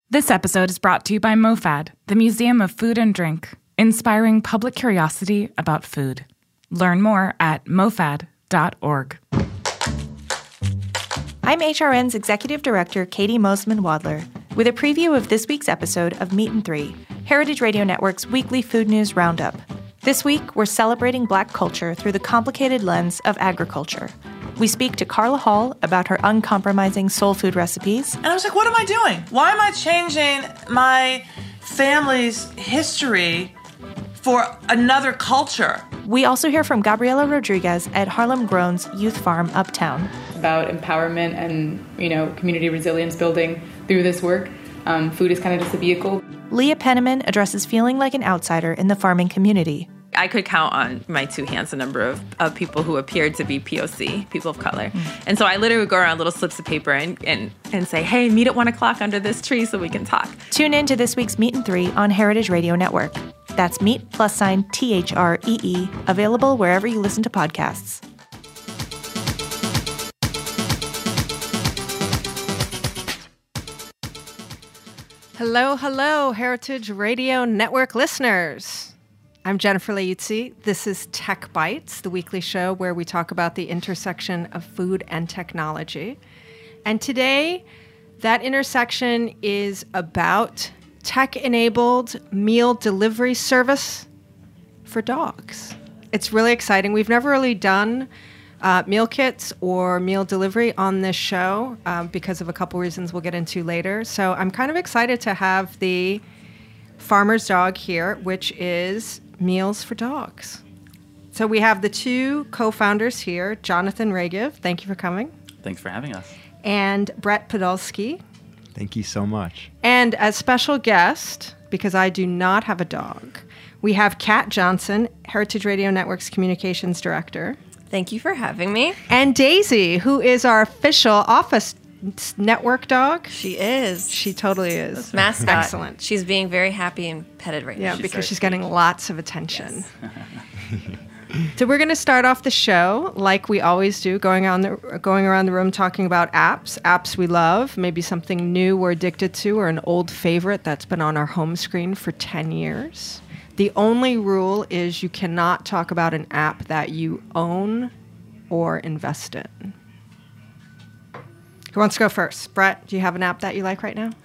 This episode is brought to you by MoFad, the Museum of Food and Drink, inspiring public curiosity about food. Learn more at mofad.org. I'm HRN's Executive Director, Katie Mosman-Wadler, with a preview of this week's episode of Meat and Three, Heritage Radio Network's weekly food news roundup. This week, we're celebrating Black culture through the complicated lens of agriculture. We speak to Carla Hall about her uncompromising soul food recipes. And I was like, what am I doing? Why am I changing my family's history for another culture? We also hear from Gabriela Rodriguez at Harlem Grown's Youth Farm Uptown. About empowerment and, community resilience building through this work. Food is kind of just a vehicle. Leah Penniman addresses feeling like an outsider in the farming community. I could count on my two hands the number of people who appeared to be POC, people of color. And so I literally would go around little slips of paper and say, hey, meet at 1 o'clock under this tree so we can talk. Tune in to this week's Meat and Three on Heritage Radio Network. That's Meat +THREE, available wherever you listen to podcasts. Hello, Heritage Radio Network listeners. I'm Jennifer Leuzzi. This is Tech Bites, the weekly show where we talk about the intersection of food and technology. And today, that intersection is about tech-enabled meal delivery service for dogs. It's really exciting. We've never really done meal kits or meal delivery on this show because of a couple reasons we'll get into later. So I'm kind of excited to have the Farmer's Dog here, which is Meals for Dogs. So we have the two co-founders here, Jonathan Ragiv. Thank you for coming. Thanks for having us. And Brett Podolsky. Thank you so much. And as special guest, because I do not have a dog, we have Kat Johnson, Heritage Radio Network's Communications Director. Thank you for having me. And Daisy, who is our official office network dog. She is. She totally is. Mascot. Excellent. She's being very happy and petted right now. Yeah, because she's getting lots of attention. Yes. So we're going to start off the show like we always do, going around the room talking about apps we love, maybe something new we're addicted to, or an old favorite that's been on our home screen for 10 years. The only rule is you cannot talk about an app that you own or invest in. Who wants to go first? Brett, do you have an app that you like right now?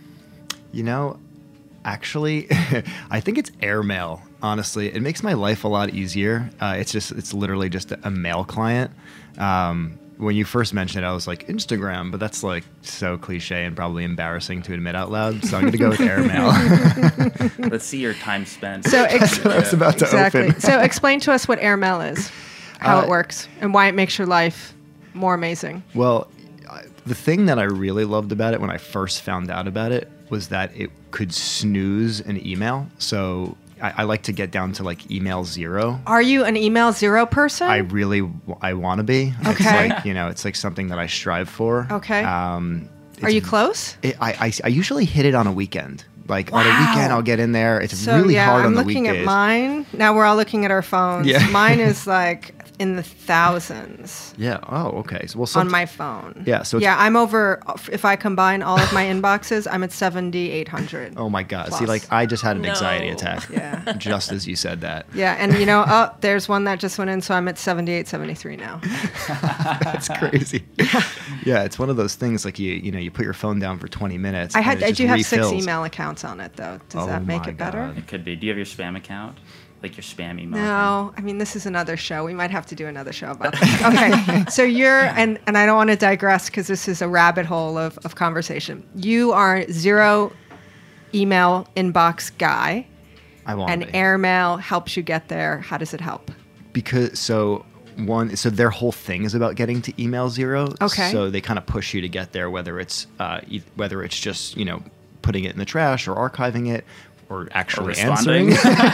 Actually, I think it's Airmail, honestly. It makes my life a lot easier. It's literally just a mail client. When you first mentioned it, I was like, Instagram, but that's like so cliche and probably embarrassing to admit out loud. So I'm going to go with Airmail. Let's see your time spent. So that's what I was about to open. So explain to us what Airmail is, how it works, and why it makes your life more amazing. Well, the thing that I really loved about it when I first found out about it was that it could snooze an email. So I like to get down to like email zero. Are you an email zero person? I want to be. Okay. It's like, it's like something that I strive for. Okay. Are you close? I usually hit it on a weekend. Like on a weekend, I'll get in there. It's really hard on the weekdays. I'm looking at mine. Now we're all looking at our phones. Yeah. Mine is like in the thousands. Yeah. Oh, okay. So on my phone. Yeah. So I'm over. If I combine all of my inboxes, I'm at 7,800. Oh my God. Plus. See, like I just had an anxiety attack. Yeah. Just as you said that. Yeah, and there's one that just went in, so I'm at 78, 73 now. That's crazy. Yeah, it's one of those things like you put your phone down for 20 minutes. I do have 6 refills. email accounts on it though. Does that make it better? It could be. Do you have your spam account? Like your spam email? No, I mean, this is another show. We might have to do another show about that. Okay, so you're, and I don't want to digress because this is a rabbit hole of conversation. You are zero email inbox guy. I want and to be. Airmail helps you get there. How does it help? So their whole thing is about getting to email zero. Okay. So they kind of push you to get there, whether it's just putting it in the trash or archiving it, or actually answering.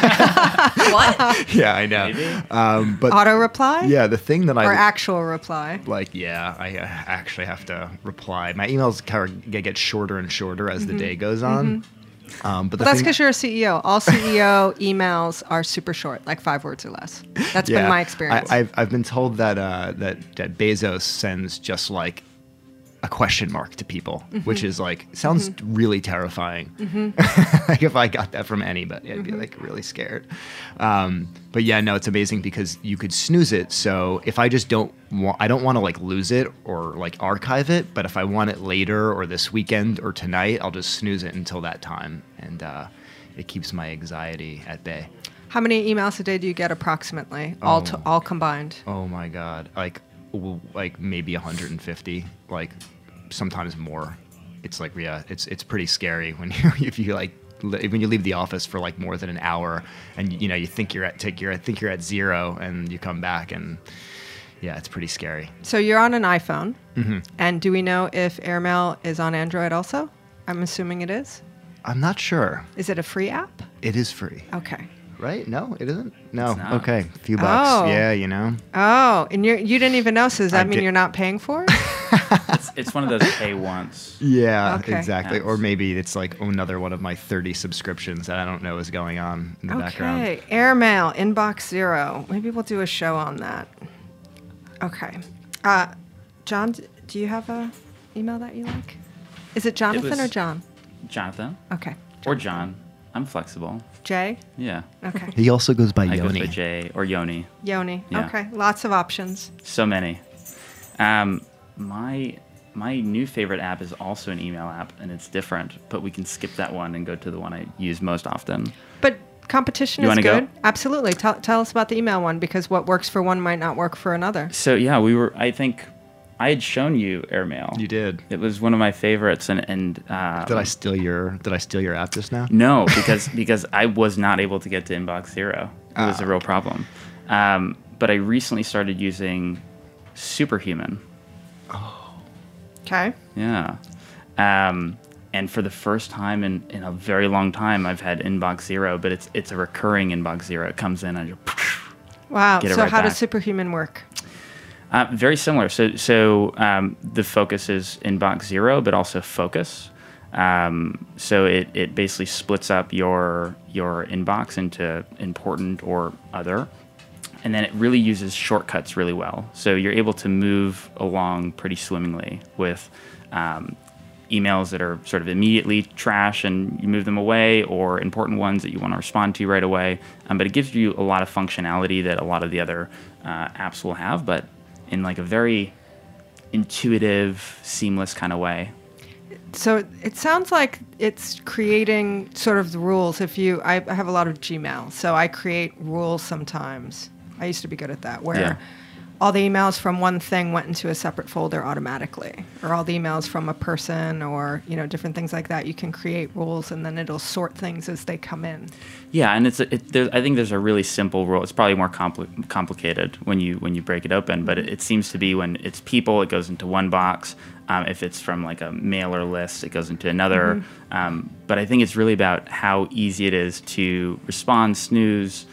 What? Yeah, I know. But auto reply? Yeah, the thing that or actual reply. I actually have to reply. My emails kind of get shorter and shorter as the day goes on. But that's because you're a CEO. All CEO emails are super short, like 5 words or less. That's been my experience. I've been told that Bezos sends just like a question mark to people, which is like, sounds really terrifying. Like if I got that from anybody, I'd be like really scared. But yeah, no, it's amazing because you could snooze it. So if I just I don't want to like lose it or like archive it, but if I want it later or this weekend or tonight, I'll just snooze it until that time. And it keeps my anxiety at bay. How many emails a day do you get approximately, all combined? Oh my God. Like maybe 150, like sometimes more. It's like, yeah, it's pretty scary when when you leave the office for like more than an hour and you think you're at zero and you come back and yeah, it's pretty scary. So you're on an iPhone, and do we know if Airmail is on Android also? I'm assuming it is. I'm not sure. Is it a free app? It is free. Okay. Right? No, it isn't? No. It's not. Okay. A few bucks. Oh. Yeah, Oh, and you didn't even know, so does that mean you're not paying for it? It's one of those pay once. Yeah, Okay. exactly. Apps. Or maybe it's like another one of my 30 subscriptions that I don't know is going on in the background. Okay. Airmail, Inbox Zero. Maybe we'll do a show on that. Okay. John, do you have a email that you like? Is it Jonathan or John? Jonathan. Okay. Or John. I'm flexible. Jay? Yeah. Okay. He also goes by I go Yoni. by Jay or Yoni. Yoni. Yeah. Okay. Lots of options. So many. My new favorite app is also an email app, and it's different, but we can skip that one and go to the one I use most often. But competition You is wanna good. go? Absolutely. Tell us about the email one, because what works for one might not work for another. So yeah, I think I had shown you Airmail. You did. It was one of my favorites, and Did I steal your app just now? No, because I was not able to get to Inbox Zero. It was a real problem. But I recently started using Superhuman. Okay. Yeah. And for the first time in a very long time, I've had Inbox Zero, but it's a recurring Inbox Zero. It comes in and you Wow. Get it So right how does back. Superhuman work? very similar. So the focus is Inbox Zero, but also Focus. So it basically splits up your inbox into important or other. And then it really uses shortcuts really well. So you're able to move along pretty swimmingly with emails that are sort of immediately trash and you move them away, or important ones that you want to respond to right away. But it gives you a lot of functionality that a lot of the other apps will have, but in like a very intuitive, seamless kind of way. So it sounds like it's creating sort of the rules. I have a lot of Gmail, so I create rules sometimes. I used to be good at that, where all the emails from one thing went into a separate folder automatically, or all the emails from a person, or different things like that. You can create rules, and then it'll sort things as they come in. Yeah, and I think there's a really simple rule. It's probably more complicated when you break it open, but it seems to be when it's people, it goes into one box. If it's from like a mailer list, it goes into another. But I think it's really about how easy it is to respond, snooze,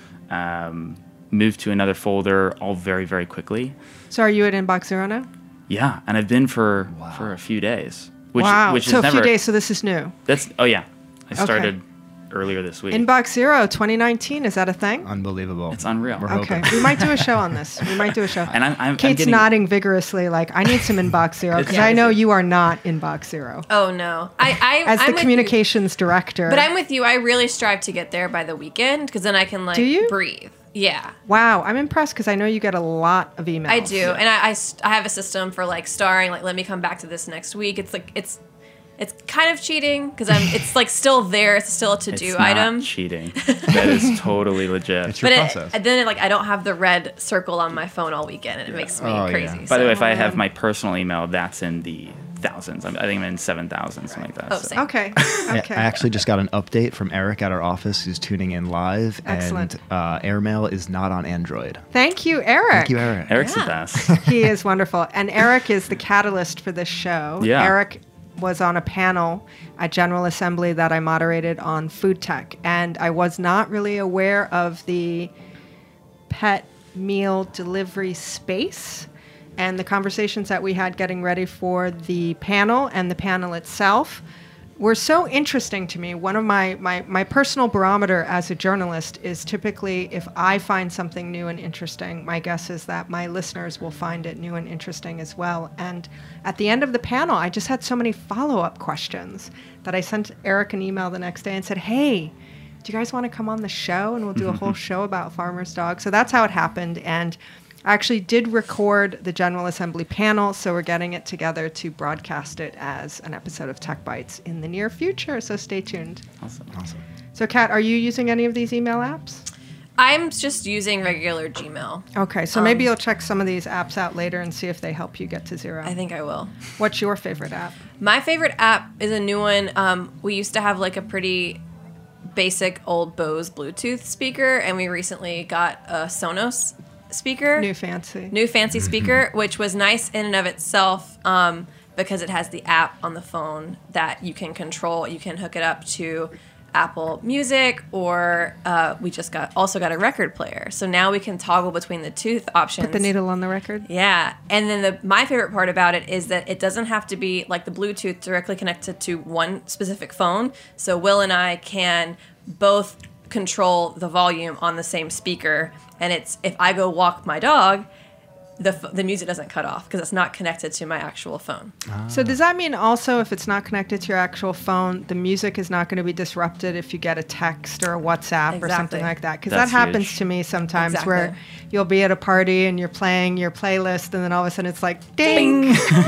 move to another folder, all very, very quickly. So are you at Inbox Zero now? Yeah, and I've been for a few days. Which So is a few days, so this is new. I started earlier this week. Inbox Zero 2019, is that a thing? Unbelievable. It's unreal. We're Okay, hoping. we might do a show on this. And I'm Kate's getting, nodding vigorously, like, I need some Inbox Zero, because I know you are not Inbox Zero. Oh no, As I'm the with you. communications director. But I'm with you. I really strive to get there by the weekend, because then I can Do you? breathe. Yeah, Wow, I'm impressed, because I know you get a lot of emails. I do, and I have a system for starring. Let me come back to this next week. It's kind of cheating because it's still there. It's still a to-do it's item. not cheating. That is totally legit. It's your But process. then I don't have the red circle on my phone all weekend, and it makes me crazy. yeah. By the way, so- if I have my personal email, that's in the thousands. I think I'm in 7,000, something like that. Oh, so. same. Okay, okay. I actually just got an update from Eric at our office who's tuning in live. Excellent. And Airmail is not on Android. Thank you, Eric. Thank you, Eric. Eric's the Yeah. best. He is wonderful. And Eric is the catalyst for this show. Yeah. Eric was on a panel at General Assembly that I moderated on food tech. And I was not really aware of the pet meal delivery space and the conversations that we had getting ready for the panel and the panel itself were so interesting to me. One of my personal barometer as a journalist is typically if I find something new and interesting, my guess is that my listeners will find it new and interesting as well. And at the end of the panel, I just had so many follow-up questions that I sent Eric an email the next day and said, hey, do you guys want to come on the show? And we'll do a whole show about farmers' dogs. So that's how it happened. And I actually did record the General Assembly panel, so we're getting it together to broadcast it as an episode of Tech Bites in the near future, so stay tuned. Awesome. So, Kat, are you using any of these email apps? I'm just using regular Gmail. Okay, so maybe you'll check some of these apps out later and see if they help you get to zero. I think I will. What's your favorite app? My favorite app is a new one. We used to have like a pretty basic old Bose Bluetooth speaker, and we recently got a Sonos speaker. New fancy speaker, which was nice in and of itself because it has the app on the phone that you can control. You can hook it up to Apple Music, or we just also got a record player. So now we can toggle between the two options. Put the needle on the record. Yeah. And then my favorite part about it is that it doesn't have to be like the Bluetooth directly connected to one specific phone. So Will and I can both control the volume on the same speaker. And it's if I go walk my dog, the music doesn't cut off because it's not connected to my actual phone. So does that mean also if it's not connected to your actual phone, the music is not going to be disrupted if you get a text or a WhatsApp or something like that? Because that happens to me sometimes where you'll be at a party and you're playing your playlist and then all of a sudden it's like, ding!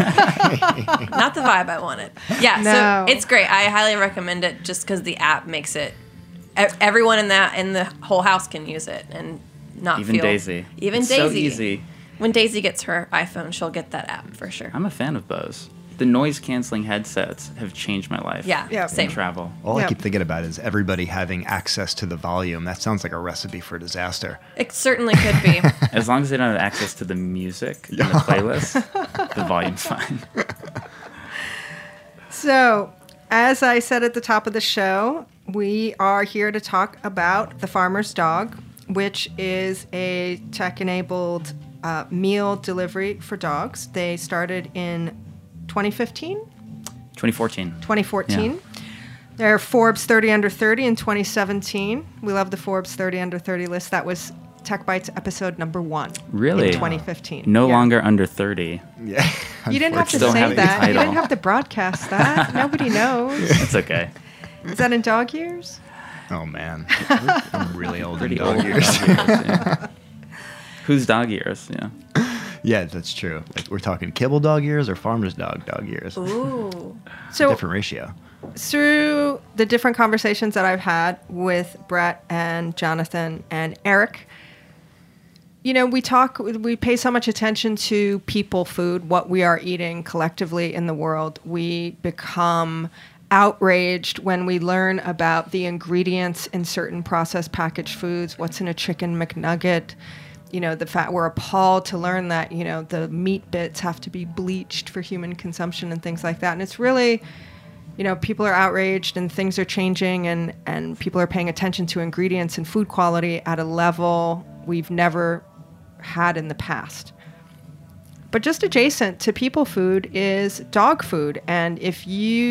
Not the vibe I wanted. Yeah, No. So it's great. I highly recommend it just because the app makes it, everyone in the whole house can use it and not Even feel. Daisy. Even It's Daisy. so easy. When Daisy gets her iPhone, she'll get that app for sure. I'm a fan of Bose. The noise-canceling headsets have changed my life. Yeah, same. In travel. All I keep thinking about is everybody having access to the volume. That sounds like a recipe for disaster. It certainly could be. As long as they don't have access to the music in the playlist, the volume's fine. So, as I said at the top of the show, we are here to talk about the Farmer's Dog, which is a tech-enabled meal delivery for dogs. They started in 2015? 2014. 2014. Yeah. They're Forbes 30 Under 30 in 2017. We love the Forbes 30 Under 30 list. That was Tech Bites episode number 1 Really? in 2015. No longer under 30. Yeah. You didn't have to Still say have the that. You title. didn't have to broadcast that. Nobody knows. It's okay. Is that in dog years? Oh, man. I'm really old Pretty in dog old. years. Dog years, yeah. Who's dog years? Yeah. Yeah, that's true. Like, we're talking kibble dog years or farmer's dog years. Ooh. So Different ratio. through the different conversations that I've had with Brett and Jonathan and Eric, you know, we pay so much attention to people food, what we are eating collectively in the world. We become outraged when we learn about the ingredients in certain processed packaged foods, what's in a chicken McNugget. You know, the fact we're appalled to learn that, you know, the meat bits have to be bleached for human consumption and things like that. And it's really, you know, people are outraged and things are changing and people are paying attention to ingredients and food quality at a level we've never had in the past. But just adjacent to people food is dog food. And if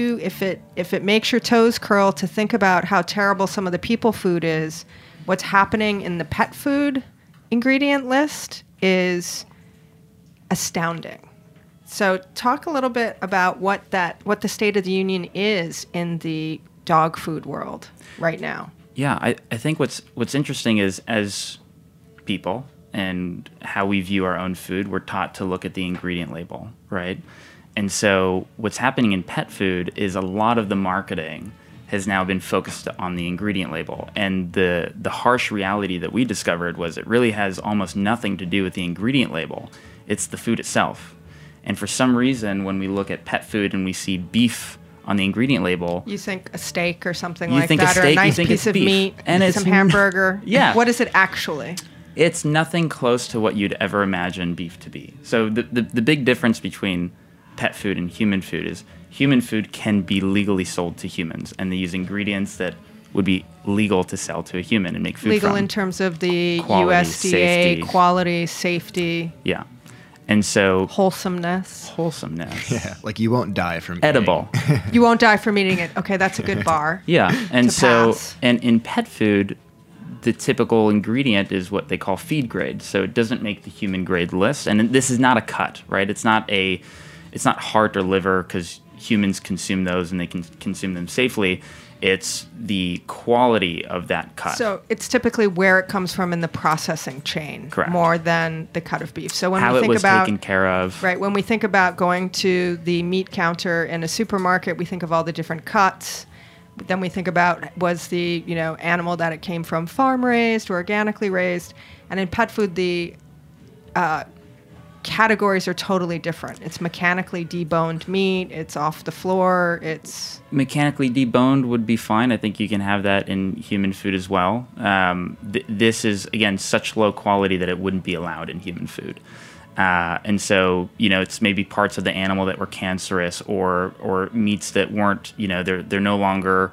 it makes your toes curl to think about how terrible some of the people food is, what's happening in the pet food ingredient list is astounding. So talk a little bit about what the state of the union is in the dog food world right now. Yeah, I think what's interesting is as people and how we view our own food, we're taught to look at the ingredient label, right? And so what's happening in pet food is a lot of the marketing has now been focused on the ingredient label. And the harsh reality that we discovered was it really has almost nothing to do with the ingredient label. It's the food itself. And for some reason, when we look at pet food and we see beef on the ingredient label, You think a steak or something You like think a that, or a steak, you nice think piece it's of beef. meat, And it's some hamburger. Yeah. What is it actually? it's nothing close to what you'd ever imagine beef to be. So the big difference between pet food and human food is human food can be legally sold to humans, and they use ingredients that would be legal to sell to a human and make food Legal from. in terms of the Quality, USDA safety. quality, safety. Yeah. And so wholesomeness. Yeah, like you won't die from edible. You won't die from eating it. Okay, that's a good bar. Yeah, and so pass. and in pet food, the typical ingredient is what they call feed grade. So it doesn't make the human grade list, and this is not a cut, right? It's not heart or liver because humans consume those and they can consume them safely. It's the quality of that cut. So it's typically where it comes from in the processing chain, correct, more than the cut of beef. So when how we think it was about taken care of, right? When we think about going to the meat counter in a supermarket, we think of all the different cuts. Then we think about, was the animal that it came from farm raised or organically raised? And in pet food, the categories are totally different. It's mechanically deboned meat. It's off the floor. It's mechanically deboned would be fine. I think you can have that in human food as well. This is, again, such low quality that it wouldn't be allowed in human food. And so, it's maybe parts of the animal that were cancerous or meats that weren't, they're no longer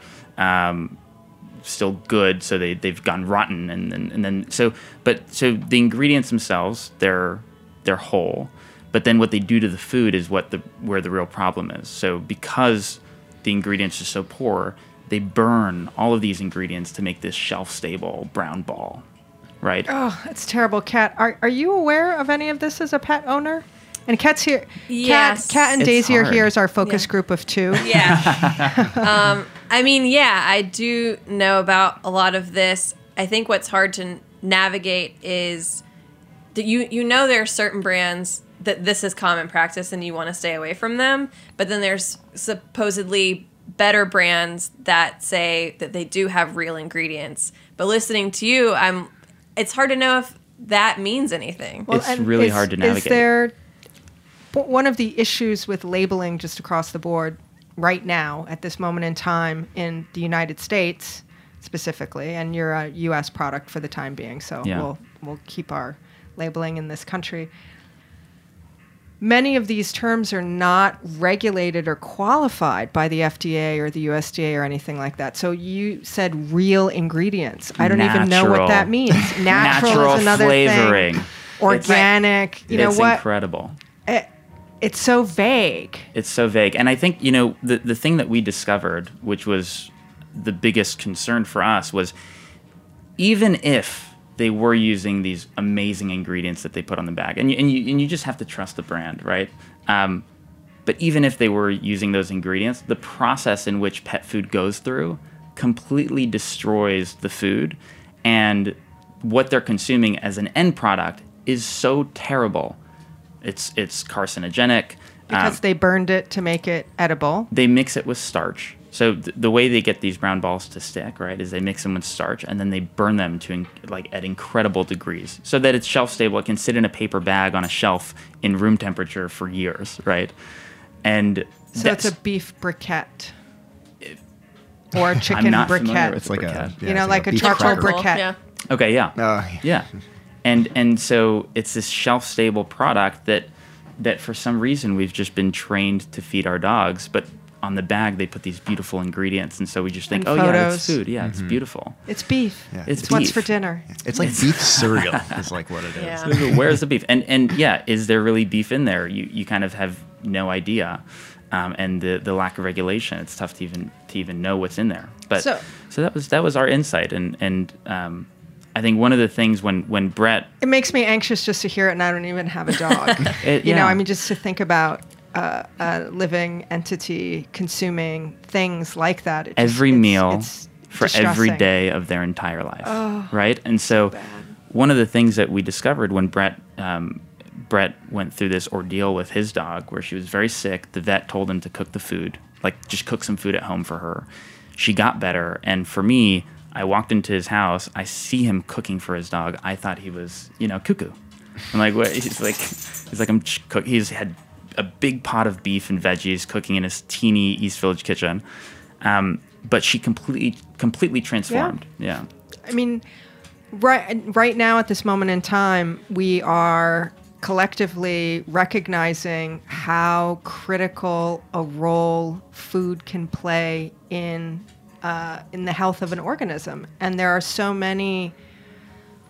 still good, so they've gone rotten. And then so the ingredients themselves, they're whole, but then what they do to the food is where the real problem is. So because the ingredients are so poor, they burn all of these ingredients to make this shelf-stable brown ball, right? Oh, that's terrible. Kat, are you aware of any of this as a pet owner? And Kat's here. Yes. Kat and It's Daisy are hard. here as our focus group of 2. Yeah. I do know about a lot of this. I think what's hard to navigate is that there are certain brands that this is common practice and you want to stay away from them, but then there's supposedly better brands that say that they do have real ingredients. But listening to you, it's hard to know if that means anything. Well, it's really hard to navigate. Is there one of the issues with labeling just across the board right now at this moment in time in the United States specifically, and you're a U.S. product for the time being, so we'll keep our labeling in this country. Many of these terms are not regulated or qualified by the FDA or the USDA or anything like that. So you said real ingredients. I don't even know what that means. Natural is another flavoring. thing. Organic. It's what? Incredible. It's so vague. It's so vague. And I think, the thing that we discovered, which was the biggest concern for us, was even if they were using these amazing ingredients that they put on the bag, and you just have to trust the brand, right? But even if they were using those ingredients, the process in which pet food goes through completely destroys the food, and what they're consuming as an end product is so terrible. It's carcinogenic. Because they burned it to make it edible. They mix it with starch. So the way they get these brown balls to stick, right, is they mix them with starch and then they burn them to at incredible degrees so that it's shelf stable. It can sit in a paper bag on a shelf in room temperature for years, right? And so it's a beef briquette or a chicken I'm not briquette. familiar with It's like briquette. like a charcoal briquette. Yeah. Okay, yeah, yeah, and so it's this shelf stable product that for some reason we've just been trained to feed our dogs, but on the bag they put these beautiful ingredients, and so we just think, yeah, it's food. Yeah, it's beautiful. It's beef. Yeah. It's It's what's beef. for dinner. It's like beef cereal is like what it is. Yeah. So where's the beef? And yeah, is there really beef in there? You kind of have no idea, and the lack of regulation. It's tough to even know what's in there. But So that was our insight, and I think one of the things when Brett, it makes me anxious just to hear it, and I don't even have a dog. Just to think about a living entity consuming things like that. Every meal it's for distressing. every day of their entire life, right? And so one of the things that we discovered when Brett went through this ordeal with his dog, where she was very sick, the vet told him to cook the food, just cook some food at home for her. She got better, and for me, I walked into his house, I see him cooking for his dog. I thought he was, cuckoo. I'm like, what? He's like, I'm cook. He's had a big pot of beef and veggies cooking in his teeny East Village kitchen. But she completely transformed. Yeah. I mean, right now at this moment in time, we are collectively recognizing how critical a role food can play in the health of an organism. And there are so many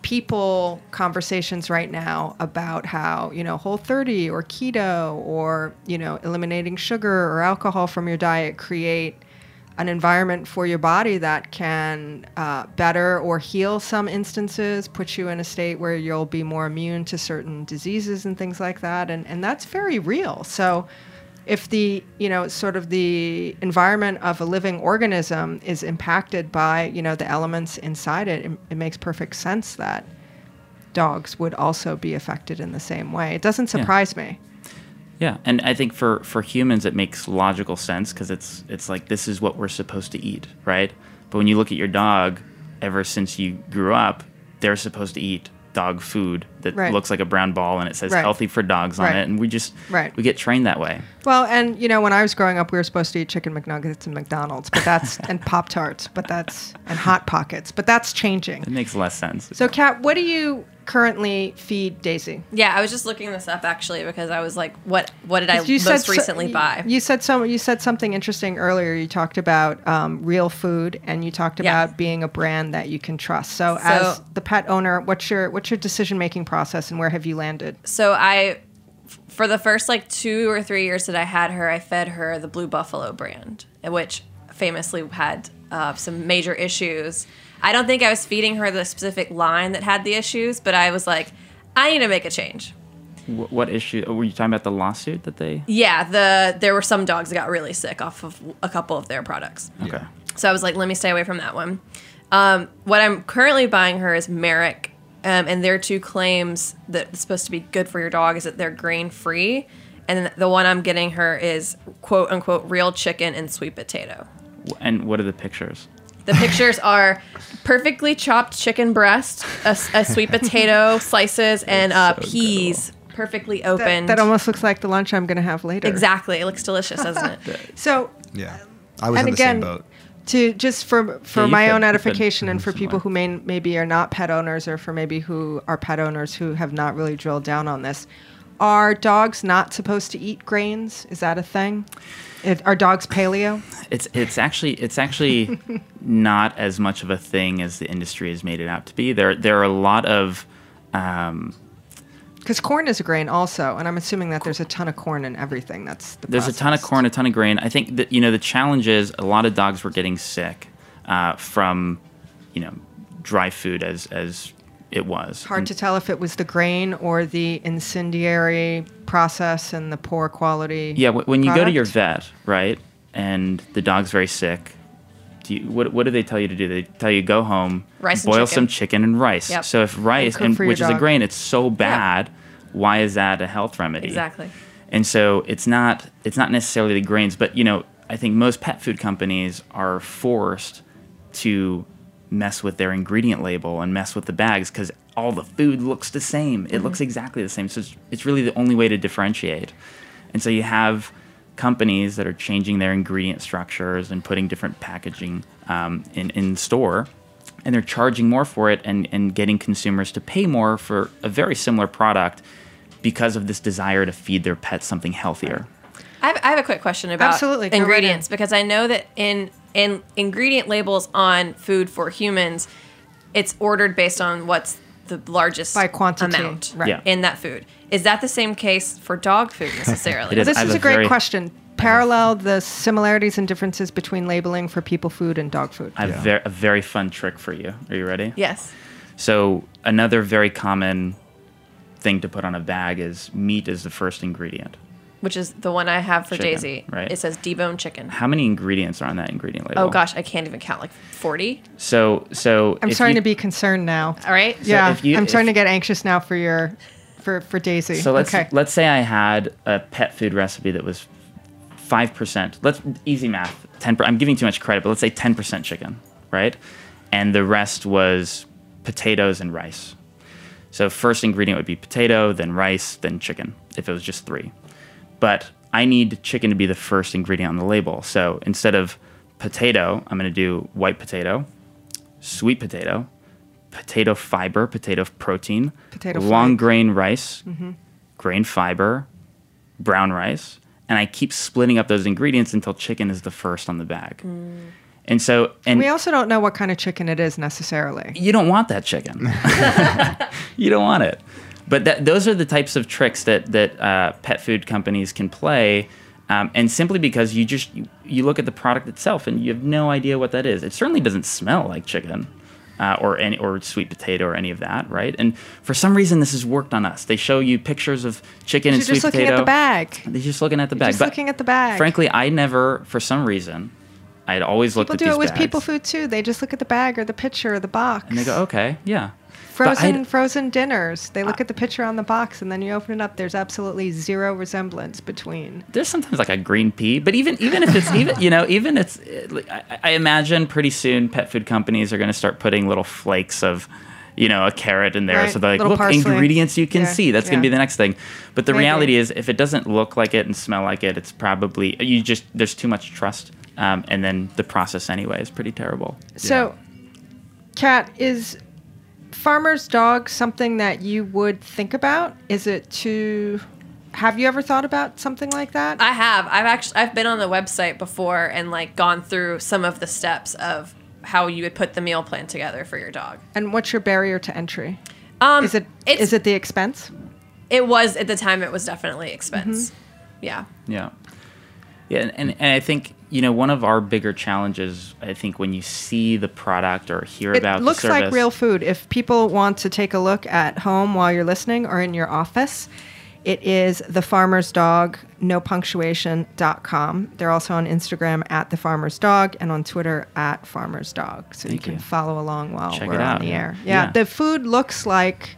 people conversations right now about how, Whole30 or keto or, eliminating sugar or alcohol from your diet create an environment for your body that can better or heal some instances, put you in a state where you'll be more immune to certain diseases and things like that. And that's very real. So if the, sort of the environment of a living organism is impacted by, the elements inside it, it makes perfect sense that dogs would also be affected in the same way. It doesn't surprise me. Yeah, and I think for humans it makes logical sense because it's like this is what we're supposed to eat, right? But when you look at your dog, ever since you grew up, they're supposed to eat dog food that looks like a brown ball and it says healthy for dogs on it, and we just we get trained that way. Well, and when I was growing up, we were supposed to eat chicken McNuggets and McDonald's, but that's and Pop-Tarts, and Hot Pockets, but that's changing. It makes less sense. So, Kat, what do you currently feed Daisy? Yeah, I was just looking this up actually because I was like, what did I most recently buy? You said something interesting earlier. You talked about real food, and you talked about being a brand that you can trust. So as the pet owner, what's your decision making process, and where have you landed? So for the first 2 or 3 years that I had her, I fed her the Blue Buffalo brand, which famously had some major issues. I don't think I was feeding her the specific line that had the issues, but I was like, I need to make a change. What issue? Were you talking about the lawsuit that they... Yeah, there were some dogs that got really sick off of a couple of their products. Okay. So I was like, let me stay away from that one. What I'm currently buying her is Merrick, and their two claims that it's supposed to be good for your dog is that they're grain-free, and the one I'm getting her is quote-unquote real chicken and sweet potato. And what are the pictures? The pictures are perfectly chopped chicken breast, a sweet potato slices, and peas perfectly opened. That almost looks like the lunch I'm going to have later. Exactly. It looks delicious, doesn't it? So, yeah, I was in the same boat. For my own edification and for people who maybe are not pet owners, or for maybe who are pet owners who have not really drilled down on this, are dogs not supposed to eat grains? Is that a thing? Are dogs paleo? It's actually not as much of a thing as the industry has made it out to be. There are a lot of because corn is a grain also, and I'm assuming that there's a ton of corn in everything. There's a ton of corn, a ton of grain. I think that the challenge is a lot of dogs were getting sick from dry food as it was. Hard to tell if it was the grain or the incendiary process and the poor quality. Yeah, when you go to your vet, right, and the dog's very sick, what do they tell you to do? They tell you go home, boil some chicken and rice. Yep. So if rice, which is a grain, it's so bad, why is that a health remedy? Exactly. And so it's not necessarily the grains, but I think most pet food companies are forced to mess with their ingredient label and mess with the bags because all the food looks the same. It looks exactly the same. So it's really the only way to differentiate. And so you have companies that are changing their ingredient structures and putting different packaging in store, and they're charging more for it and getting consumers to pay more for a very similar product because of this desire to feed their pets something healthier. I have a quick question about ingredients, because I know that in ingredient labels on food for humans, it's ordered based on what's the largest by quantity amount in that food. Is that the same case for dog food necessarily? This is a great question. Parallel the similarities and differences between labeling for people food and dog food. I have a very fun trick for you. Are you ready? Yes. So another very common thing to put on a bag is meat is the first ingredient. Which is the one I have for chicken, Daisy. Right? It says deboned chicken. How many ingredients are on that ingredient label? Oh gosh, I can't even count. 40. So I'm starting to be concerned now. All right. So yeah, I'm starting to get anxious now for Daisy. So let's say I had a pet food recipe that was 5%. Easy math. 10%. I'm giving too much credit, but let's say 10% chicken, right? And the rest was potatoes and rice. So first ingredient would be potato, then rice, then chicken. If it was just 3. But I need chicken to be the first ingredient on the label. So instead of potato, I'm going to do white potato, sweet potato, potato fiber, potato protein, long grain rice, grain fiber, brown rice. And I keep splitting up those ingredients until chicken is the first on the bag. And so, and we also don't know what kind of chicken it is necessarily. You don't want that chicken. You don't want it. But those are the types of tricks that pet food companies can play. And simply because you look at the product itself and you have no idea what that is. It certainly doesn't smell like chicken or sweet potato or any of that, right? And for some reason, this has worked on us. They show you pictures of chicken and sweet potato. They're just looking at the bag. They're just looking at the bag. Just looking at the bag. Frankly, I never, for some reason, I'd always looked at these bags. People do it with people food too. They just look at the bag or the picture or the box. And they go, okay, yeah. Frozen dinners. They look at the picture on the box, and then you open it up. There's absolutely zero resemblance between. There's sometimes like a green pea, but even if it's even it's. I imagine pretty soon pet food companies are going to start putting little flakes of, a carrot in there, right. So they're like, little look, parsley. Ingredients you can see. That's going to be the next thing. But the Maybe. reality is, if it doesn't look like it and smell like it, it's probably there's too much trust, and then the process anyway is pretty terrible. So, Kat, is Farmer's Dog something that you would think about? Have you ever thought about something like that? I have. I've been on the website before and like gone through some of the steps of how you would put the meal plan together for your dog. And what's your barrier to entry? Is it the expense? It was at the time. It was definitely expense. Mm-hmm. Yeah. And I think one of our bigger challenges, I think, when you see the product or hear about the service, it looks like real food. If people want to take a look at home while you're listening or in your office, it is thefarmersdog.com. They're also on Instagram @thefarmersdog and on Twitter @farmersdog. So you can follow along while we're on the air. Yeah, the food looks like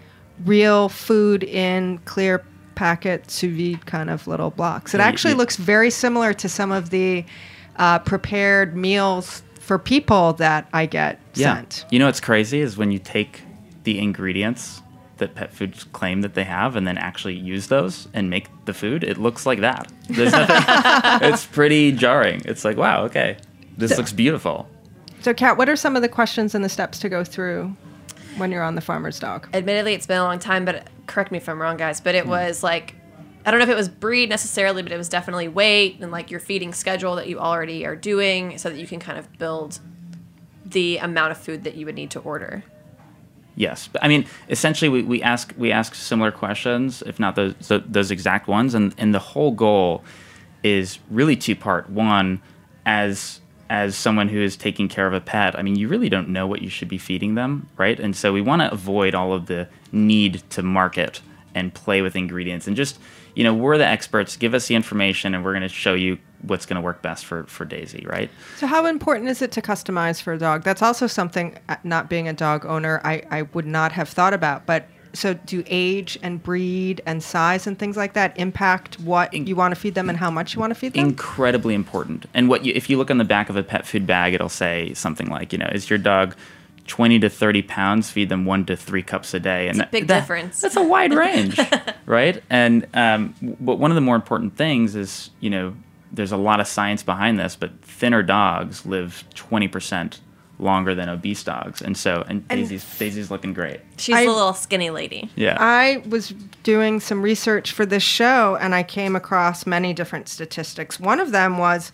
real food in clear packet sous vide kind of little blocks. It actually looks very similar to some of the prepared meals for people that I get sent. What's crazy is when you take the ingredients that pet foods claim that they have and then actually use those and make the food, it looks like that. There's nothing. It's pretty jarring. It's like, wow, okay, this looks beautiful. So, Kat, what are some of the questions and the steps to go through when you're on the Farmer's Dog? Admittedly, it's been a long time, but correct me if I'm wrong, guys, but it was like, I don't know if it was breed necessarily, but it was definitely weight and like your feeding schedule that you already are doing so that you can kind of build the amount of food that you would need to order. Yes. I mean, essentially, we ask similar questions, if not those exact ones, and the whole goal is really two-part. One, as someone who is taking care of a pet, I mean, you really don't know what you should be feeding them, right? And so we want to avoid all of the need to market and play with ingredients. And just, we're the experts. Give us the information, and we're going to show you what's going to work best for Daisy, right? So how important is it to customize for a dog? That's also something, not being a dog owner, I would not have thought about. But so do age and breed and size and things like that impact what you want to feed them and how much you want to feed them? Incredibly important. And if you look on the back of a pet food bag, it'll say something like, is your dog 20 to 30 pounds, feed them 1 to 3 cups a day. And it's a big difference. That's a wide range, right? And but one of the more important things is, there's a lot of science behind this, but thinner dogs live 20% longer than obese dogs. And Daisy's looking great. She's a little skinny lady. Yeah. I was doing some research for this show, and I came across many different statistics. One of them was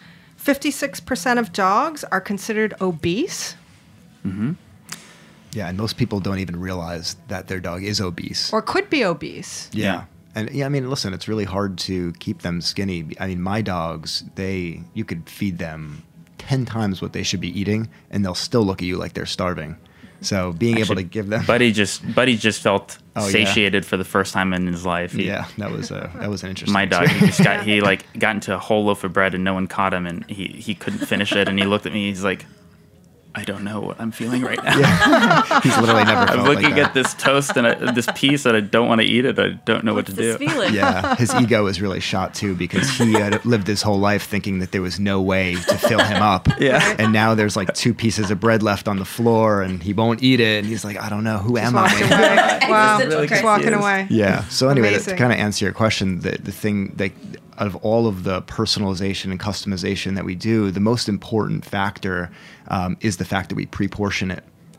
56% of dogs are considered obese. Mm-hmm. Yeah, and most people don't even realize that their dog is obese. Or could be obese. Yeah. And I mean, listen, it's really hard to keep them skinny. I mean, my dogs, you could feed them 10 times what they should be eating, and they'll still look at you like they're starving. So being able to give them... Buddy just felt satiated for the first time in his life. That was an interesting... My dog, he got into a whole loaf of bread, and no one caught him, and he couldn't finish it, and he looked at me, he's like, I don't know what I'm feeling right now. Yeah. He's literally never felt I'm looking like that. at this toast and this piece, and I don't want to eat it. I don't know what to do. Feeling? Yeah, his ego is really shot too, because he had lived his whole life thinking that there was no way to fill him up. Yeah. And now there's like 2 pieces of bread left on the floor, and he won't eat it. And he's like, I don't know, who am I? Wow, Really just walking away. Yeah. So anyway, to Amazing. kind of answer your question, the thing that out of all of the personalization and customization that we do, the most important factor is the fact that we pre-portion it.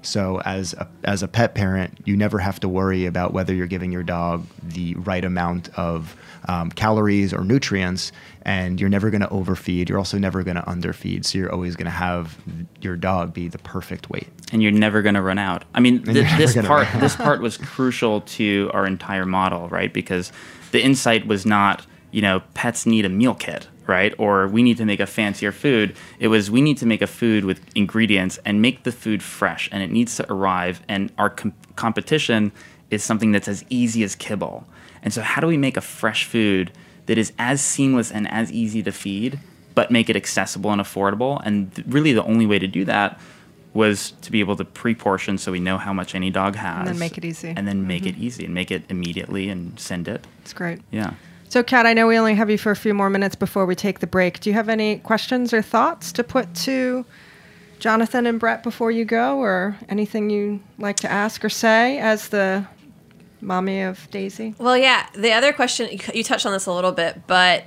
So as a pet parent, you never have to worry about whether you're giving your dog the right amount of calories or nutrients, and you're never going to overfeed. You're also never going to underfeed. So you're always going to have your dog be the perfect weight. And you're never going to run out. I mean, this part was crucial to our entire model, right? Because the insight was not, pets need a meal kit, right? Or we need to make a fancier food. It was, we need to make a food with ingredients and make the food fresh, and it needs to arrive. And our competition is something that's as easy as kibble. And so how do we make a fresh food that is as seamless and as easy to feed, but make it accessible and affordable? And really the only way to do that was to be able to pre-portion so we know how much any dog has. And then make it easy. And then make it easy and make it immediately and send it. It's great. Yeah. So, Kat, I know we only have you for a few more minutes before we take the break. Do you have any questions or thoughts to put to Jonathan and Brett before you go, or anything you'd like to ask or say as the mommy of Daisy? Well, yeah. The other question, you touched on this a little bit, but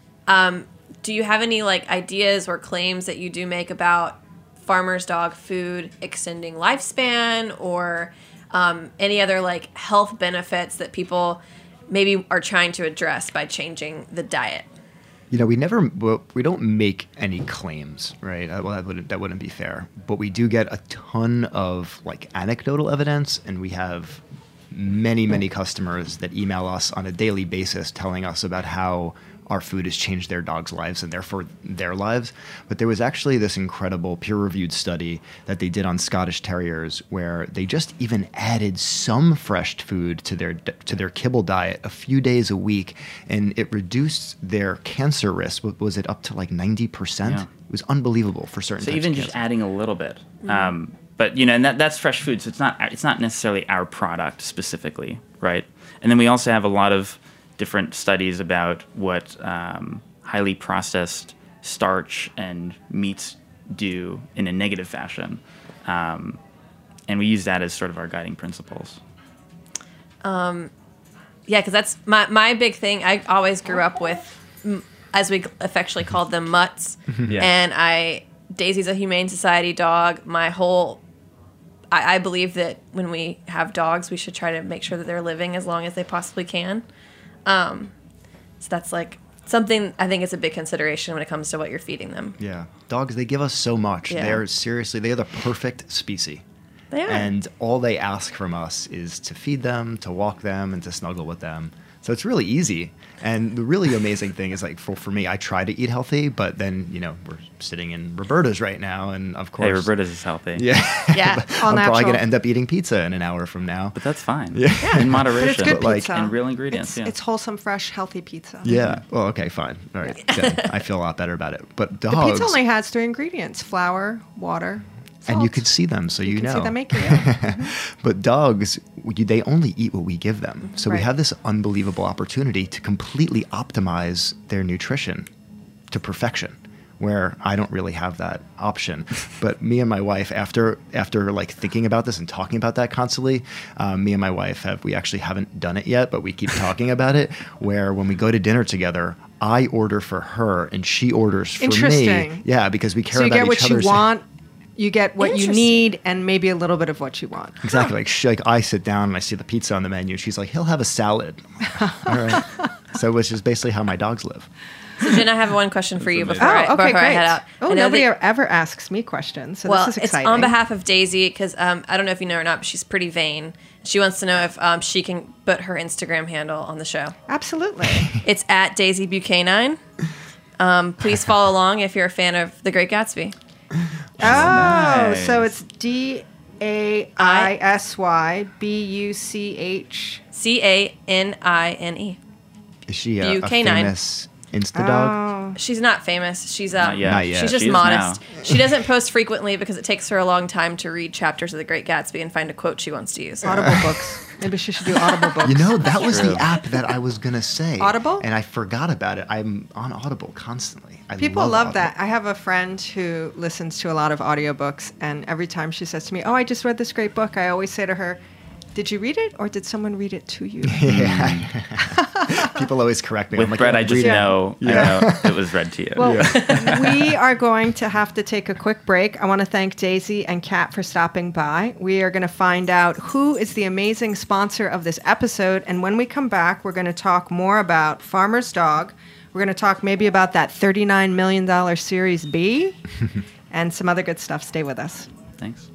do you have any ideas or claims that you do make about farmer's dog food extending lifespan, or any other health benefits that people maybe are trying to address by changing the diet? We don't make any claims, right? Well, that wouldn't be fair. But we do get a ton of anecdotal evidence, and we have many customers that email us on a daily basis telling us about how our food has changed their dogs' lives and therefore their lives. But there was actually this incredible peer-reviewed study that they did on Scottish Terriers where they just even added some fresh food to their kibble diet a few days a week, and it reduced their cancer risk. Was it up to 90%? Yeah. It was unbelievable for certain types even of just cancer. adding a little bit. But and that's fresh food, so it's not necessarily our product specifically, right? And then we also have a lot of different studies about what highly processed starch and meats do in a negative fashion. And we use that as sort of our guiding principles. Yeah, because that's my big thing. I always grew up with, as we affectionately called them, mutts. Yeah. And Daisy's a Humane Society dog. I believe that when we have dogs, we should try to make sure that they're living as long as they possibly can. So that's something I think is a big consideration when it comes to what you're feeding them. Yeah. Dogs, they give us so much. Yeah. They're the perfect species. They are. And all they ask from us is to feed them, to walk them, and to snuggle with them. So it's really easy. And the really amazing thing is for me, I try to eat healthy, but then, we're sitting in Roberta's right now. And of course. Hey, Roberta's is healthy. Yeah. Yeah. I'm probably going to end up eating pizza in an hour from now. But that's fine. Yeah. In moderation. But it's good pizza. And real ingredients. It's wholesome, fresh, healthy pizza. Yeah. Well, okay, fine. All right. Good. I feel a lot better about it. But dogs. The pizza only has 3 ingredients: flour, water, salt. And you could see them, so you know. See them making it. But dogs, they only eat what we give them. So Right. we have this unbelievable opportunity to completely optimize their nutrition to perfection, where I don't really have that option. But me and my wife, after thinking about this and talking about that constantly, me and my wife we actually haven't done it yet, but we keep talking about it, where when we go to dinner together, I order for her and she orders for Interesting. me. Yeah, because we care So you about get each what you other's. want, you get what you need, and maybe a little bit of what you want. Exactly. I sit down and I see the pizza on the menu. She's like, he'll have a salad. All right. So, which is basically how my dogs live. So, Jen, I have one question for you before I great. head out. Oh, nobody ever asks me questions, so this is exciting. It's on behalf of Daisy, because I don't know if you know her or not, but she's pretty vain. She wants to know if she can put her Instagram handle on the show. Absolutely. It's at Daisy Buchanan. Please follow along if you're a fan of The Great Gatsby. Nice. So it's DAISY BUCHCANINE. Is she a Buchanan. famous Insta dog? She's not famous. She's Not yet. Not yet. She's just She is modest. now. She doesn't post frequently because it takes her a long time to read chapters of The Great Gatsby and find a quote she wants to use. Audible books. Maybe she should do Audible books. That was True. the app that I was going to say. Audible? And I forgot about it. I'm on Audible constantly. People love Audible. that. I have a friend who listens to a lot of audiobooks, and every time she says to me, "Oh, I just read this great book," I always say to her, "Did you read it, or did someone read it to you?" People always correct me. With bread, I just know, I know it was read to you. Well, we are going to have to take a quick break. I want to thank Daisy and Kat for stopping by. We are going to find out who is the amazing sponsor of this episode. And when we come back, we're going to talk more about Farmer's Dog. We're going to talk maybe about that $39 million Series B and some other good stuff. Stay with us. Thanks.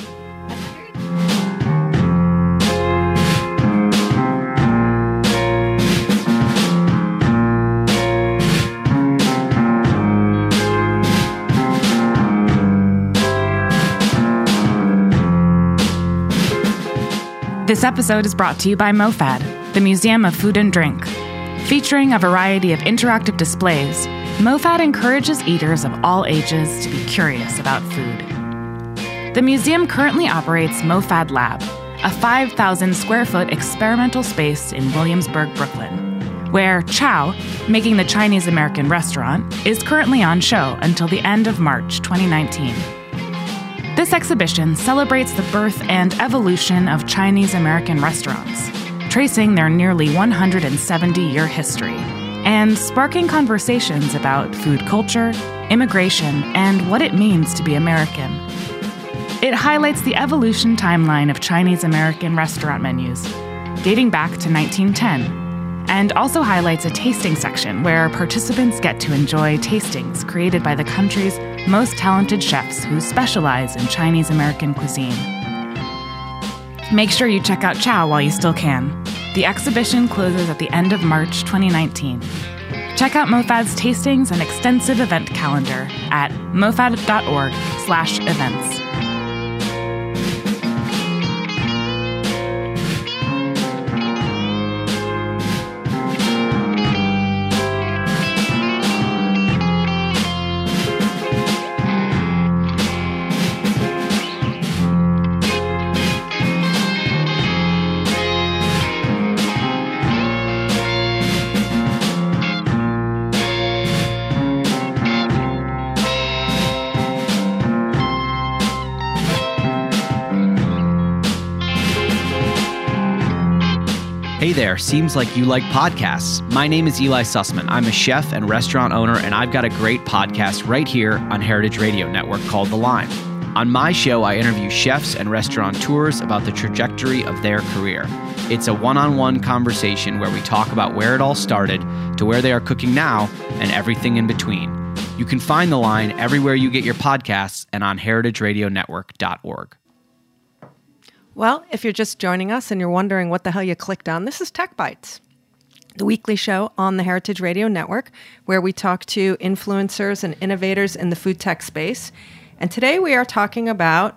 This episode is brought to you by MoFad, the Museum of Food and Drink. Featuring a variety of interactive displays, MoFad encourages eaters of all ages to be curious about food. The museum currently operates MoFad Lab, a 5,000 square foot experimental space in Williamsburg, Brooklyn, where Chow, making the Chinese American restaurant, is currently on show until the end of March 2019. This exhibition celebrates the birth and evolution of Chinese American restaurants, tracing their nearly 170-year history, and sparking conversations about food culture, immigration, and what it means to be American. It highlights the evolution timeline of Chinese American restaurant menus, dating back to 1910, and also highlights a tasting section where participants get to enjoy tastings created by the country's most talented chefs who specialize in Chinese American cuisine. Make sure you check out Chow while you still can. The exhibition closes at the end of March 2019. Check out MoFad's tastings and extensive event calendar at mofad.org/events. Hey there, seems like you like podcasts. My name is Eli Sussman. I'm a chef and restaurant owner, and I've got a great podcast right here on Heritage Radio Network called The Line. On my show, I interview chefs and restaurateurs about the trajectory of their career. It's a one-on-one conversation where we talk about where it all started to where they are cooking now and everything in between. You can find The Line everywhere you get your podcasts and on heritageradionetwork.org. Well, if you're just joining us and you're wondering what the hell you clicked on, this is Tech Bites, the weekly show on the Heritage Radio Network, where we talk to influencers and innovators in the food tech space. And today we are talking about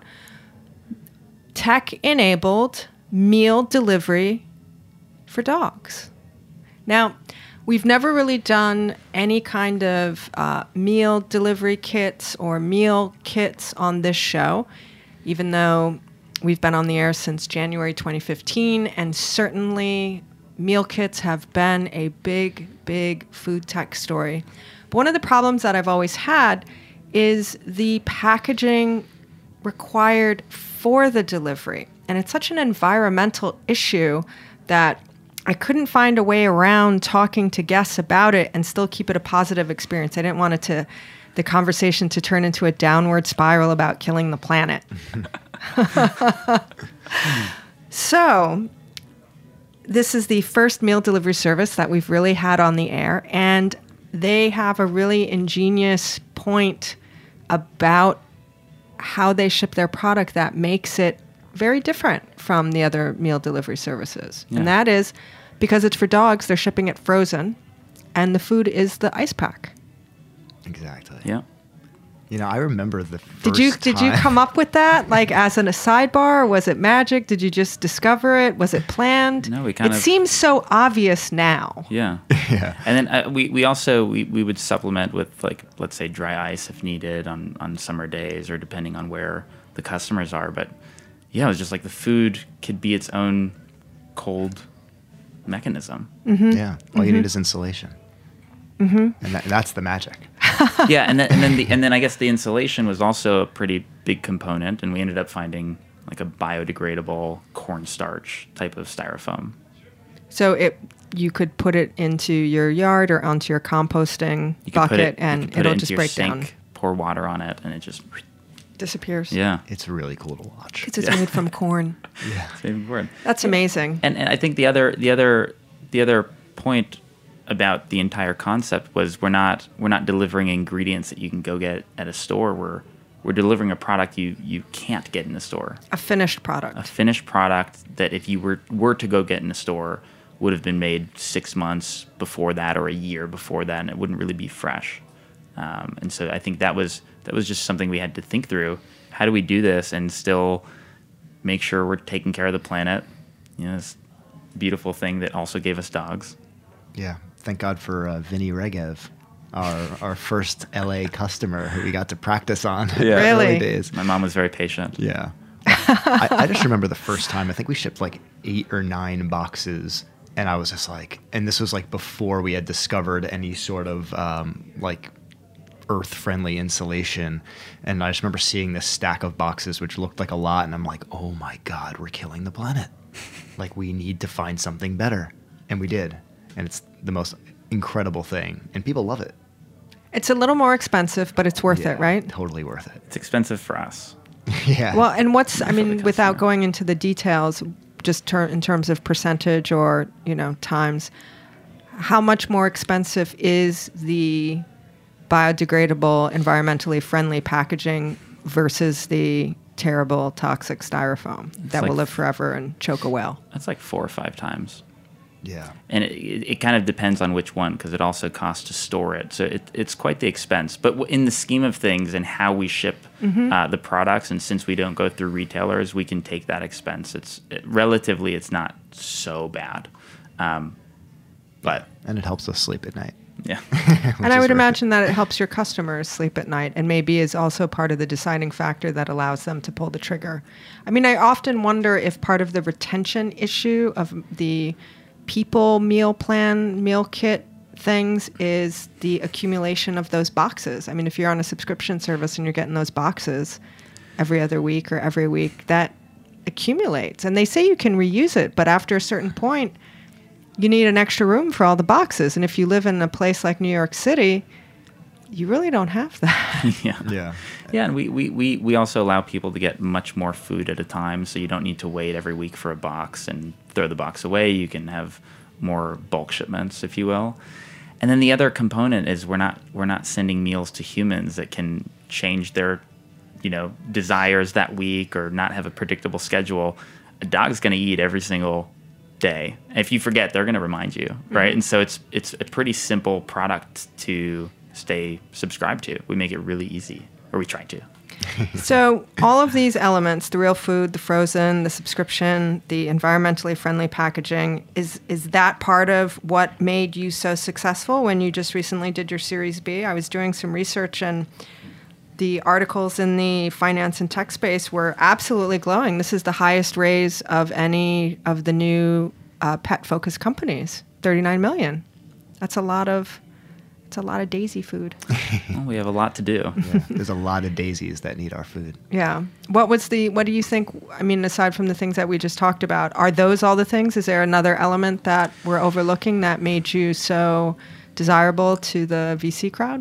tech-enabled meal delivery for dogs. Now, we've never really done any kind of meal delivery kits or meal kits on this show, even though we've been on the air since January 2015, and certainly meal kits have been a big, big food tech story. But one of the problems that I've always had is the packaging required for the delivery. And it's such an environmental issue that I couldn't find a way around talking to guests about it and still keep it a positive experience. I didn't want the conversation to turn into a downward spiral about killing the planet. So, this is the first meal delivery service that we've really had on the air, and they have a really ingenious point about how they ship their product that makes it very different from the other meal delivery services. Yeah. And that is because it's for dogs, they're shipping it frozen, and the food is the ice pack. Exactly. Yeah. You know, I remember the first Did you come up with that, like as a sidebar? Was it magic? Did you just discover it? Was it planned? No, it seems so obvious now. Yeah. Yeah. And then we also would supplement with, like, let's say dry ice if needed on summer days or depending on where the customers are. But yeah, it was just like the food could be its own cold mechanism. Mm-hmm. Yeah. All you need is insulation. Mm-hmm. And that's the magic. Yeah, and then I guess the insulation was also a pretty big component, and we ended up finding like a biodegradable cornstarch type of styrofoam. So you could put it into your yard or onto your composting bucket, and it'll just break down. Pour water on it, and it just disappears. Yeah, it's really cool to watch. Because it's made from corn. Yeah, it's made from corn. That's amazing. And I think the other point about the entire concept was we're not delivering ingredients that you can go get at a store. We're delivering a product you can't get in the store. A finished product. A finished product that if you were to go get in a store would have been made 6 months before that or a year before that, and it wouldn't really be fresh. And so I think that was just something we had to think through. How do we do this and still make sure we're taking care of the planet? This beautiful thing that also gave us dogs. Yeah. Thank God for Vinny Regev, our first LA customer who we got to practice on in the early days. My mom was very patient. Yeah. I just remember the first time, I think we shipped like 8 or 9 boxes, and I was just like, and this was like before we had discovered any sort of like earth-friendly insulation, and I just remember seeing this stack of boxes which looked like a lot, and I'm like, oh my God, we're killing the planet. Like, we need to find something better. And we did. And it's the most incredible thing, and people love it. It's a little more expensive, but it's worth it, right? Totally worth it. It's expensive for us. Yeah. Well, and without going into the details, just in terms of percentage or, times, how much more expensive is the biodegradable, environmentally friendly packaging versus the terrible toxic styrofoam that will live forever and choke a whale? That's like 4 or 5 times. Yeah. And it kind of depends on which one, because it also costs to store it. So it's quite the expense. But in the scheme of things and how we ship the products, and since we don't go through retailers, we can take that expense. Relatively, it's not so bad. And it helps us sleep at night. Yeah. And I would imagine that it helps your customers sleep at night, and maybe is also part of the deciding factor that allows them to pull the trigger. I mean, I often wonder if part of the retention issue of the people meal plan, meal kit things is the accumulation of those boxes. I mean, if you're on a subscription service and you're getting those boxes every other week or every week, that accumulates. And they say you can reuse it, but after a certain point, you need an extra room for all the boxes. And if you live in a place like New York City, you really don't have that. Yeah. Yeah, and we also allow people to get much more food at a time, so you don't need to wait every week for a box and throw the box away. You can have more bulk shipments, if you will. And then the other component is we're not sending meals to humans that can change their, desires that week or not have a predictable schedule. A dog's going to eat every single day. And if you forget, they're going to remind you, right? And so it's a pretty simple product to stay subscribed to. We make it really easy. Or we try to. So all of these elements, the real food, the frozen, the subscription, the environmentally friendly packaging, is that part of what made you so successful when you just recently did your Series B? I was doing some research, and the articles in the finance and tech space were absolutely glowing. This is the highest raise of any of the new pet-focused companies, $39 million. That's a lot of daisy food. Well, we have a lot to do. Yeah, there's a lot of daisies that need our food. Yeah. What do you think, I mean, aside from the things that we just talked about, are those all the things? Is there another element that we're overlooking that made you so desirable to the VC crowd?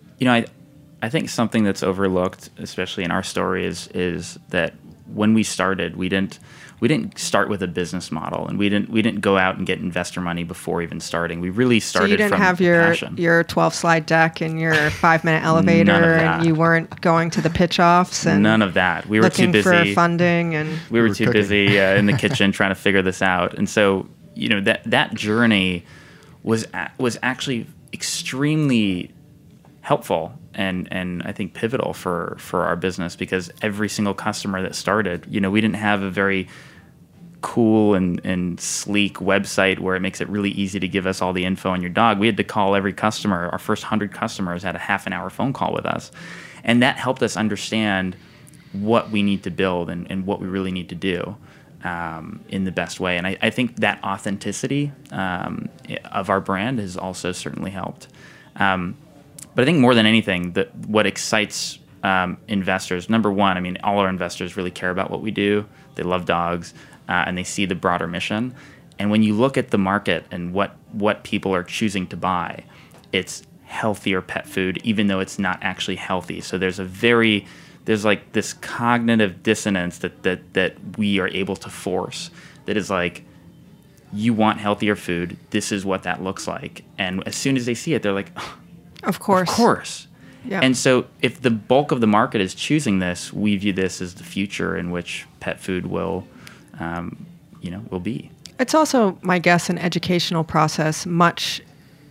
I think something that's overlooked, especially in our story, is that when we started, we didn't start with a business model, and we didn't go out and get investor money before even starting. We really started. So you didn't have your 12-slide deck and your 5-minute elevator, and you weren't going to the pitch offs and none of that. We were too busy for funding, and we were too busy in the kitchen trying to figure this out. And so that journey was actually extremely helpful and I think pivotal for our business, because every single customer that started, we didn't have a very cool and sleek website where it makes it really easy to give us all the info on your dog. We had to call every customer. Our first 100 customers had a half-an-hour phone call with us, and that helped us understand what we need to build and what we really need to do in the best way. And I think that authenticity of our brand has also certainly helped. But I think more than anything, what excites investors, number one, I mean, all our investors really care about what we do. They love dogs, and they see the broader mission. And when you look at the market and what people are choosing to buy, it's healthier pet food, even though it's not actually healthy. So there's like this cognitive dissonance that we are able to force that is like, you want healthier food, this is what that looks like. And as soon as they see it, they're like, oh, of course. Yeah. And so if the bulk of the market is choosing this, we view this as the future in which pet food will be. It's also, my guess, an educational process, much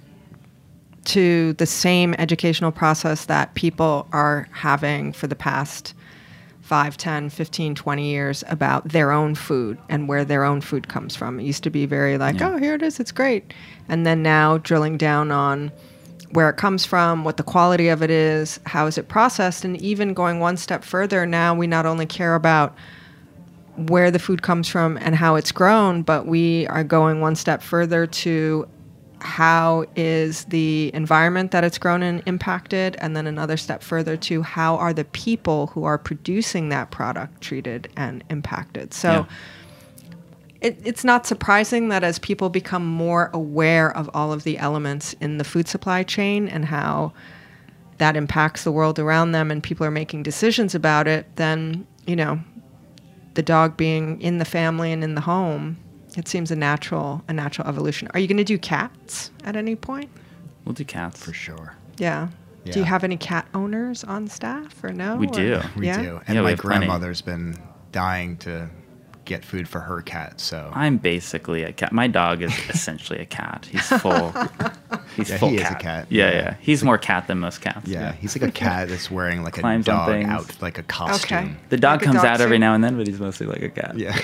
to the same educational process that people are having for the past 5, 10, 15, 20 years about their own food and where their own food comes from. It used to be very like, oh, here it is, it's great. And then now drilling down on where it comes from, what the quality of it is, how is it processed, and even going one step further, now we not only care about where the food comes from and how it's grown, but we are going one step further to how is the environment that it's grown in impacted, and then another step further to how are the people who are producing that product treated and impacted. So it's not surprising that as people become more aware of all of the elements in the food supply chain and how that impacts the world around them, and people are making decisions about it, then, the dog being in the family and in the home, it seems a natural evolution. Are you going to do cats at any point? We'll do cats. For sure. Yeah. Do you have any cat owners on staff or no? We do. We do. And my grandmother's been dying to get food for her cat, so. I'm basically a cat. My dog is essentially a cat. He's full. He's full he cat. Is a cat. Yeah. He's more cat than most cats. Yeah, he's like a cat that's wearing like Climbs a dog out, like a costume. Okay. The dog like comes dog out every suit? now and then, but he's mostly like a cat. Yeah.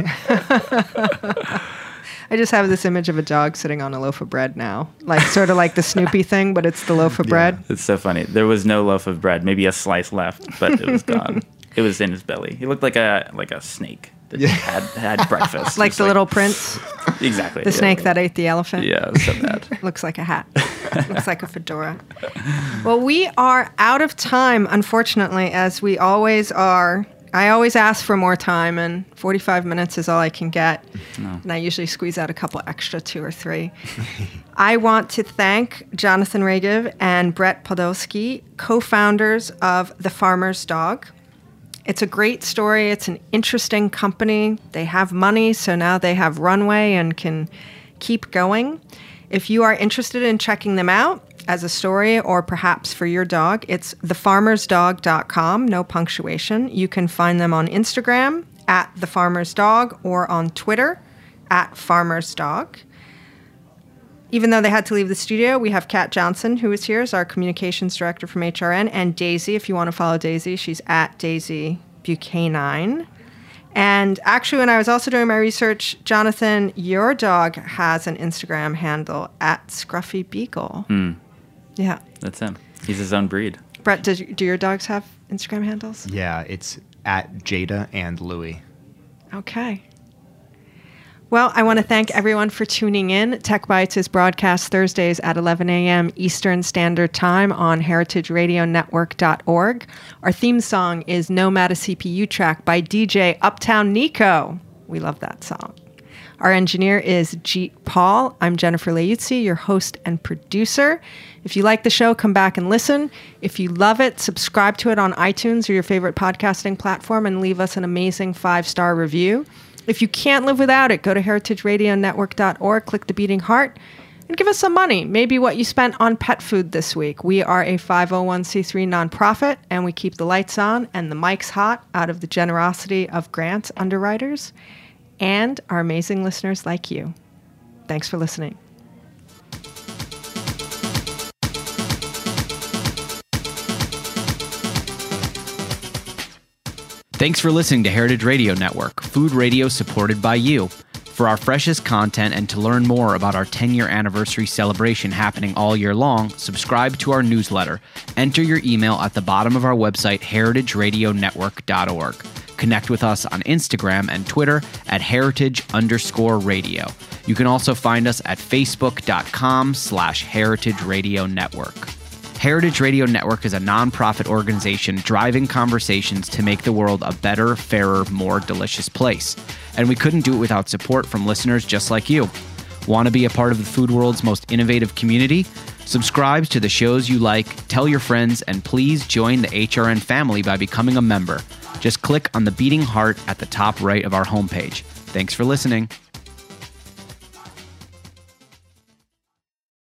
I just have this image of a dog sitting on a loaf of bread now, like sort of like the Snoopy thing, but it's the loaf of bread. It's so funny. There was no loaf of bread, maybe a slice left, but it was gone. It was in his belly. He looked like a snake that had breakfast. Like the Little Prince. Exactly. The snake that ate the elephant. Yeah, it was so bad. Looks like a hat. Looks like a fedora. Well, we are out of time, unfortunately, as we always are. I always ask for more time, and 45 minutes is all I can get. No. And I usually squeeze out a couple extra, 2 or 3. I want to thank Jonathan Ragiv and Brett Podolsky, co-founders of The Farmer's Dog. It's a great story. It's an interesting company. They have money, so now they have runway and can keep going. If you are interested in checking them out as a story or perhaps for your dog, it's thefarmersdog.com, no punctuation. You can find them on Instagram at thefarmersdog or on Twitter at farmersdog. Even though they had to leave the studio, we have Kat Johnson, who is here as our communications director from HRN, and Daisy. If you want to follow Daisy, she's at Daisy Buchanan. And actually, when I was also doing my research, Jonathan, your dog has an Instagram handle at Scruffy Beagle. Yeah. That's him. He's his own breed. Brett, do your dogs have Instagram handles? Yeah, it's at Jada and Louie. Okay. Well, I want to thank everyone for tuning in. Tech Bites is broadcast Thursdays at 11 a.m. Eastern Standard Time on heritageradionetwork.org. Our theme song is Nomad, a CPU track by DJ Uptown Nico. We love that song. Our engineer is Jeet Paul. I'm Jennifer Leuzzi, your host and producer. If you like the show, come back and listen. If you love it, subscribe to it on iTunes or your favorite podcasting platform and leave us an amazing 5-star review. If you can't live without it, go to heritageradionetwork.org, click the beating heart, and give us some money. Maybe what you spent on pet food this week. We are a 501c3 nonprofit, and we keep the lights on and the mics hot out of the generosity of grants underwriters and our amazing listeners like you. Thanks for listening. Thanks for listening to Heritage Radio Network, food radio supported by you. For our freshest content and to learn more about our 10-year anniversary celebration happening all year long, subscribe to our newsletter. Enter your email at the bottom of our website, heritageradionetwork.org. Connect with us on Instagram and Twitter at heritage_radio. You can also find us at facebook.com/Heritage Radio Network. Heritage Radio Network is a nonprofit organization driving conversations to make the world a better, fairer, more delicious place. And we couldn't do it without support from listeners just like you. Want to be a part of the food world's most innovative community? Subscribe to the shows you like, tell your friends, and please join the HRN family by becoming a member. Just click on the beating heart at the top right of our homepage. Thanks for listening.